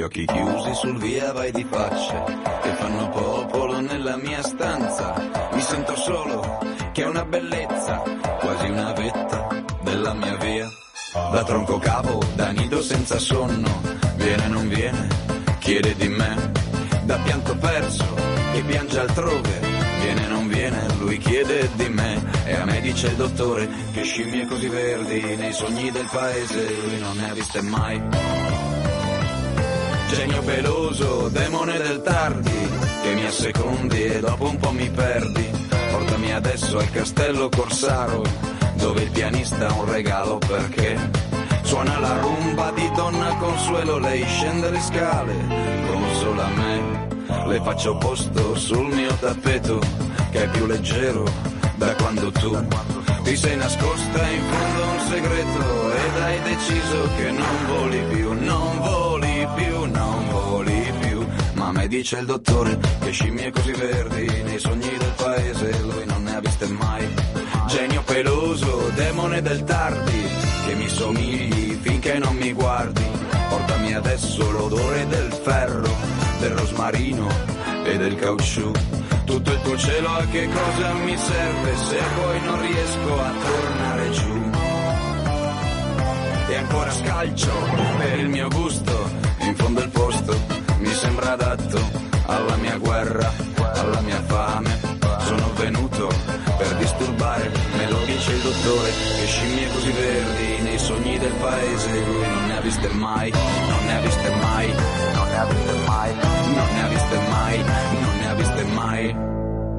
occhi chiusi sul via vai di faccia che fanno popolo nella mia stanza. Mi sento solo, che è una bellezza, quasi una vetta della mia via. Da tronco capo, da nido senza sonno, viene non viene, chiede di me. Da pianto perso, che piange altrove, viene non viene, lui chiede di me. E a me dice il dottore che scimmie così verdi nei sogni del paese lui non ne ha viste mai. Genio peloso, demone del tardi, che mi assecondi e dopo un po' mi perdi. Portami adesso al castello Corsaro, dove il pianista ha un regalo perché suona la rumba di Donna Consuelo. Lei scende le scale, consola me, le faccio posto sul mio tappeto che è più leggero da quando tu ti sei nascosta in fondo a un segreto ed hai deciso che non voli più, non voli più, non voli più. Ma me dice il dottore che scimmie così verdi nei sogni del paese lui non ne ha viste mai. Genio peloso, demone del tardi, che mi somigli finché non mi guardi. Portami adesso l'odore del ferro, del rosmarino e del caucciù. Tutto il tuo cielo a che cosa mi serve se poi non riesco a tornare giù. E ancora scalcio per il mio gusto, in fondo il posto mi sembra adatto alla mia guerra, alla mia fame. Sono venuto per disturbare, me lo dice il dottore, che scimmie così verdi nei sogni del paese lui non ne ha viste mai, non ne ha viste mai, non ne ha viste mai, non ne ha viste mai, non ne ha viste mai.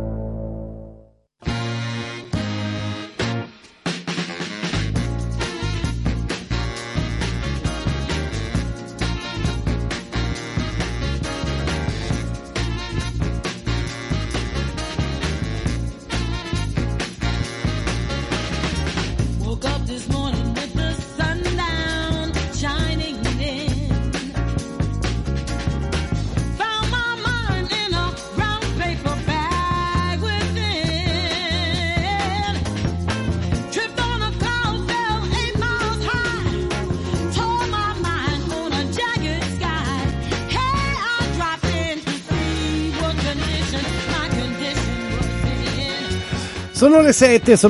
Sono le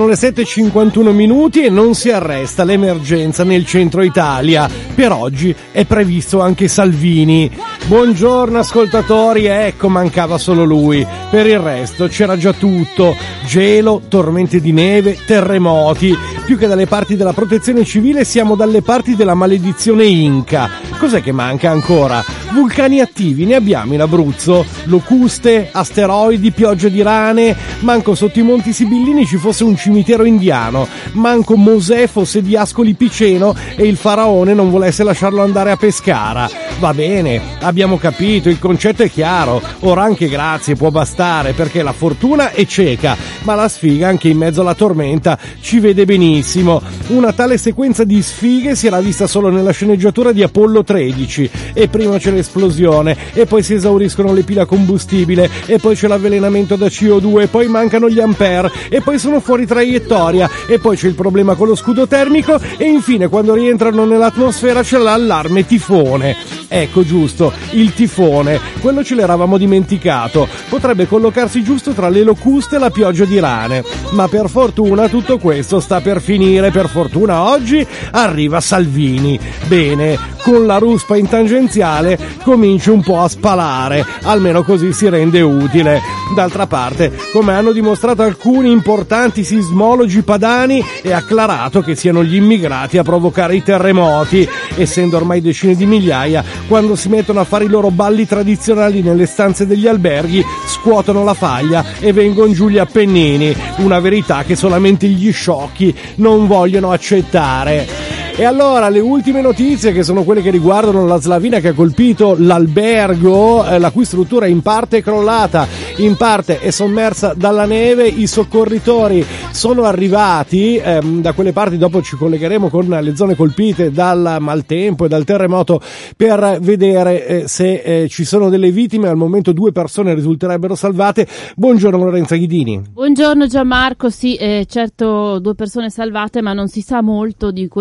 7:51 minuti e non si arresta l'emergenza nel centro Italia. Per oggi è previsto anche Salvini. Buongiorno ascoltatori, ecco mancava solo lui. Per il resto c'era già tutto: gelo, tormenti di neve, terremoti. Più che dalle parti della protezione civile siamo dalle parti della maledizione Inca. Cos'è che manca ancora? Vulcani attivi ne abbiamo in Abruzzo, locuste, asteroidi, piogge di rane. Manco sotto i monti Sibillini ci fosse un cimitero indiano, manco Mosè fosse di Ascoli Piceno e il faraone non volesse lasciarlo andare a Pescara. Va bene, abbiamo capito, il concetto è chiaro. Ora anche grazie può bastare, perché la fortuna è cieca, ma la sfiga anche in mezzo alla tormenta ci vede benissimo. Una tale sequenza di sfighe si era vista solo nella sceneggiatura di Apollo 13, e prima c'è l'esplosione, e poi si esauriscono le pile a combustibile, e poi c'è l'avvelenamento da CO2, e poi mancano gli ampere, e poi sono fuori traiettoria, e poi c'è il problema con lo scudo termico, e infine quando rientrano nell'atmosfera c'è l'allarme tifone. Ecco, giusto, il tifone, quello ce l'eravamo dimenticato. Potrebbe collocarsi giusto tra le locuste e la pioggia di rane, ma per fortuna tutto questo sta per finire. Per fortuna oggi arriva Salvini. Bene, con la ruspa in tangenziale comincia un po' a spalare, almeno così si rende utile. D'altra parte, come hanno dimostrato alcuni importanti sismologi padani, è acclarato che siano gli immigrati a provocare i terremoti, essendo ormai decine di migliaia. Quando si mettono a fare i loro balli tradizionali nelle stanze degli alberghi, scuotono la faglia e vengono giù gli Appennini, una verità che solamente gli sciocchi non vogliono accettare. E allora le ultime notizie, che sono quelle che riguardano la slavina che ha colpito l'albergo, la cui struttura in parte è crollata, in parte è sommersa dalla neve. I soccorritori sono arrivati da quelle parti, dopo ci collegheremo con le zone colpite dal maltempo e dal terremoto per vedere se ci sono delle vittime. Al momento 2 persone risulterebbero salvate. Buongiorno Lorenza Ghidini. Buongiorno Gianmarco, sì, certo 2 persone salvate, ma non si sa molto di quelli che stanno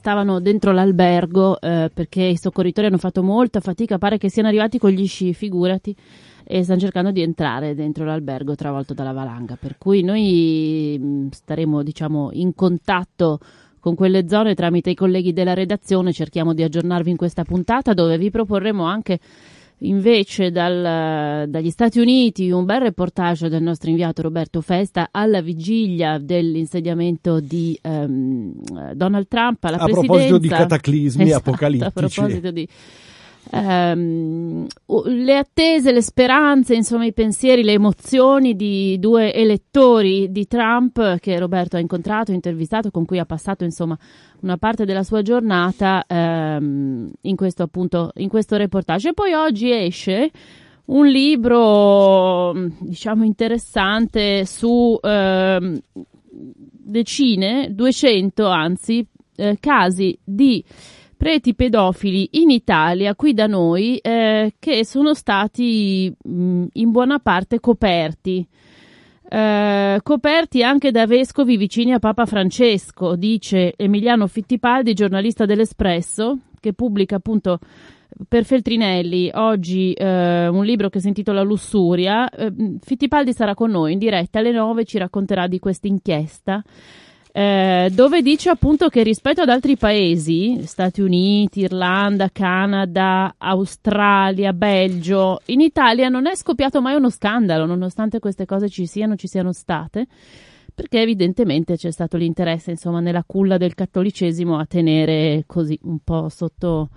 stavano dentro l'albergo perché i soccorritori hanno fatto molta fatica, pare che siano arrivati con gli sci, figurati, e stanno cercando di entrare dentro l'albergo travolto dalla valanga, per cui noi staremo, diciamo, in contatto con quelle zone tramite i colleghi della redazione. Cerchiamo di aggiornarvi in questa puntata, dove vi proporremo anche invece dagli Stati Uniti un bel reportage del nostro inviato Roberto Festa alla vigilia dell'insediamento di Donald Trump alla presidenza. A proposito di cataclismi apocalittici. A proposito di le attese, le speranze, insomma i pensieri, le emozioni di due elettori di Trump che Roberto ha incontrato, intervistato, con cui ha passato insomma una parte della sua giornata in questo reportage. E poi oggi esce un libro, diciamo, interessante su 200 anzi casi di preti pedofili in Italia, qui da noi, che sono stati in buona parte coperti anche da vescovi vicini a Papa Francesco, dice Emiliano Fittipaldi, giornalista dell'Espresso, che pubblica appunto per Feltrinelli oggi un libro che si intitola Lussuria. Fittipaldi sarà con noi in diretta alle 9, ci racconterà di questa inchiesta, dove dice appunto che rispetto ad altri paesi, Stati Uniti, Irlanda, Canada, Australia, Belgio, in Italia non è scoppiato mai uno scandalo, nonostante queste cose ci siano state, perché evidentemente c'è stato l'interesse, insomma, nella culla del cattolicesimo a tenere così un po' sotto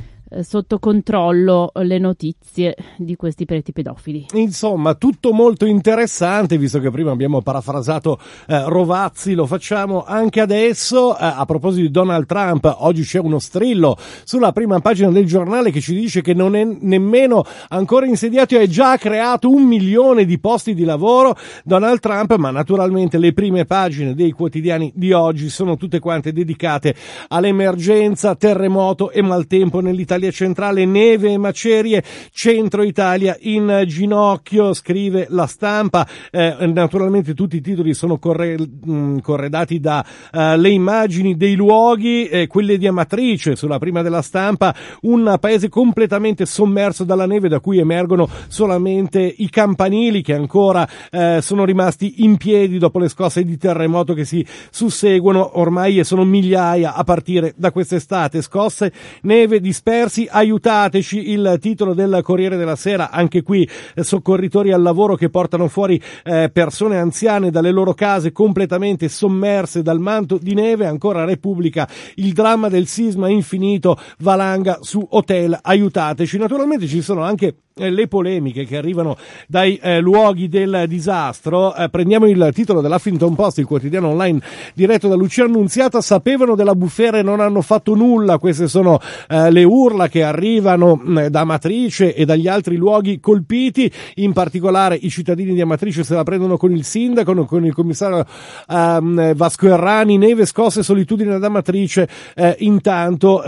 controllo le notizie di questi preti pedofili. Insomma, tutto molto interessante, visto che prima abbiamo parafrasato Rovazzi, lo facciamo anche adesso. A proposito di Donald Trump, oggi c'è uno strillo sulla prima pagina del giornale che ci dice che non è nemmeno ancora insediato e ha già creato 1 milione di posti di lavoro Donald Trump, ma naturalmente le prime pagine dei quotidiani di oggi sono tutte quante dedicate all'emergenza terremoto e maltempo nell'Italia centrale, neve e macerie, centro Italia in ginocchio, scrive La Stampa. Naturalmente tutti i titoli sono corredati da le immagini dei luoghi, quelle di Amatrice sulla prima della Stampa, un paese completamente sommerso dalla neve, da cui emergono solamente i campanili che ancora sono rimasti in piedi dopo le scosse di terremoto che si susseguono ormai, e sono migliaia a partire da quest'estate. Scosse, neve, dispersi, aiutateci, il titolo del Corriere della Sera. Anche qui soccorritori al lavoro che portano fuori persone anziane dalle loro case completamente sommerse dal manto di neve. Ancora Repubblica, il dramma del sisma infinito, valanga su hotel, aiutateci. Naturalmente ci sono anche le polemiche che arrivano dai luoghi del disastro. Prendiamo il titolo dell'Huffington Post, il quotidiano online diretto da Lucia Annunziata: sapevano della bufera e non hanno fatto nulla. Queste sono le urla che arrivano da Amatrice e dagli altri luoghi colpiti. In particolare i cittadini di Amatrice se la prendono con il sindaco, con il commissario Vasco Errani. Neve, scosse, solitudine ad Amatrice. Intanto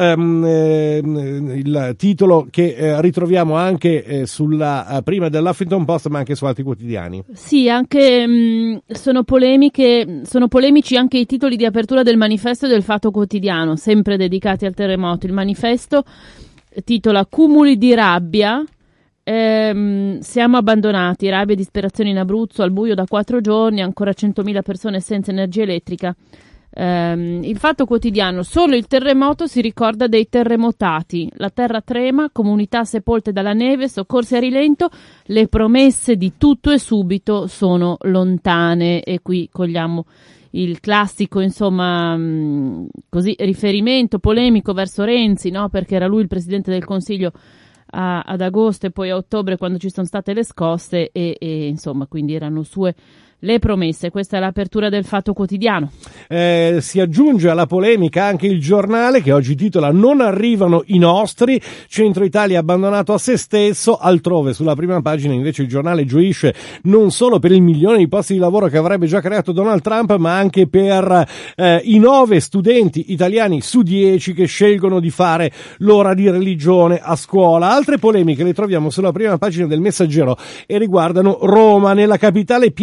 il titolo che ritroviamo anche sulla prima dell'Huffington Post, ma anche su altri quotidiani. Sì, anche sono polemici anche i titoli di apertura del Manifesto e del Fatto Quotidiano, sempre dedicati al terremoto. Il Manifesto titola Cumuli di rabbia, siamo abbandonati, rabbia e disperazione in Abruzzo, al buio da 4 giorni, ancora 100.000 persone senza energia elettrica. Il Fatto Quotidiano: solo il terremoto si ricorda dei terremotati, la terra trema, comunità sepolte dalla neve, soccorsi a rilento, le promesse di tutto e subito sono lontane. E qui cogliamo il classico, insomma, così riferimento polemico verso Renzi, no? Perché era lui il presidente del Consiglio ad agosto e poi a ottobre, quando ci sono state le scosse, e insomma, quindi erano sue le promesse. Questa è l'apertura del Fatto Quotidiano. Si aggiunge alla polemica anche il Giornale, che oggi titola non arrivano i nostri, centro Italia abbandonato a se stesso. Altrove sulla prima pagina invece il Giornale gioisce non solo per il 1 milione di posti di lavoro che avrebbe già creato Donald Trump, ma anche per i 9 studenti italiani su 10 che scelgono di fare l'ora di religione a scuola. Altre polemiche le troviamo sulla prima pagina del Messaggero e riguardano Roma. Nella capitale piani fermi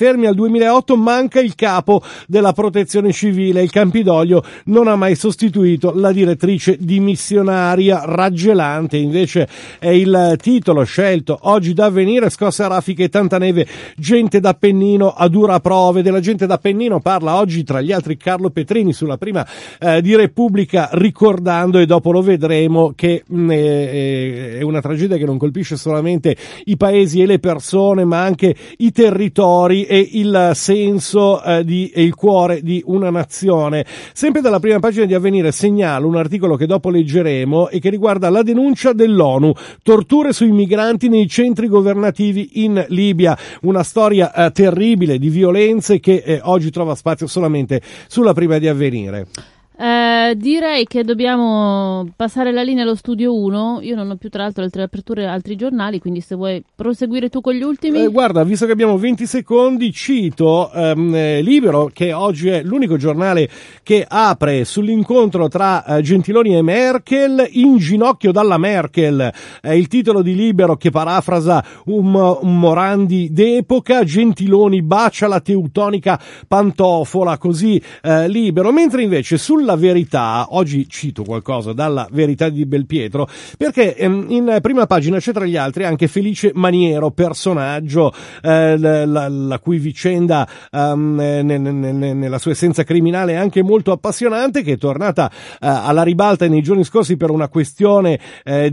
fermi al 2008, manca il capo della protezione civile. Il Campidoglio non ha mai sostituito la direttrice dimissionaria. Raggelante invece è il titolo scelto oggi da Avvenire. Scosse a raffiche e tanta neve, gente d'Appennino a dura prove. Della gente d'Appennino parla oggi tra gli altri Carlo Petrini sulla prima di Repubblica, ricordando, e dopo lo vedremo, che è una tragedia che non colpisce solamente i paesi e le persone, ma anche i territori e il senso e il cuore di una nazione. Sempre dalla prima pagina di Avvenire segnalo un articolo che dopo leggeremo e che riguarda la denuncia dell'ONU: torture sui migranti nei centri governativi in Libia. Una storia terribile di violenze che oggi trova spazio solamente sulla prima di Avvenire. Direi che dobbiamo passare la linea allo studio 1. Io non ho più tra l'altro altre aperture, altri giornali, quindi se vuoi proseguire tu con gli ultimi. Guarda, visto che abbiamo 20 secondi, cito Libero, che oggi è l'unico giornale che apre sull'incontro tra Gentiloni e Merkel. In ginocchio dalla Merkel è il titolo di Libero, che parafrasa un Morandi d'epoca. Gentiloni bacia la teutonica pantofola, così Libero. Mentre invece sulla Verità, oggi cito qualcosa dalla Verità di Belpietro, perché in prima pagina c'è tra gli altri anche Felice Maniero, personaggio la cui vicenda nella sua essenza criminale è anche molto appassionante, che è tornata alla ribalta nei giorni scorsi per una questione per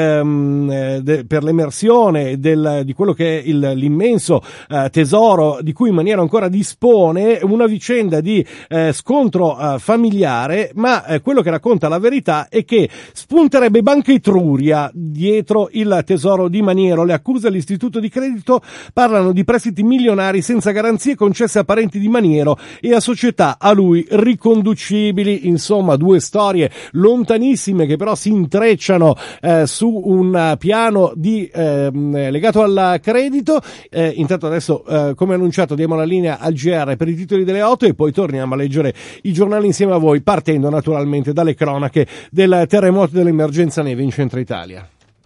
l'emersione di quello che è l'immenso tesoro di cui Maniero ancora dispone, una vicenda di scontro familiare. Ma quello che racconta la Verità è che spunterebbe Banca Etruria dietro il tesoro di Maniero. Le accuse all'istituto di credito parlano di prestiti milionari senza garanzie concesse a parenti di Maniero e a società a lui riconducibili. Insomma, due storie lontanissime che però si intrecciano su un piano legato al credito. Intanto adesso, come annunciato, diamo la linea al GR per i titoli delle 8 e poi torniamo a leggere i giornali insieme a voi, partendo naturalmente dalle cronache del terremoto e dell'emergenza neve in centro Italia.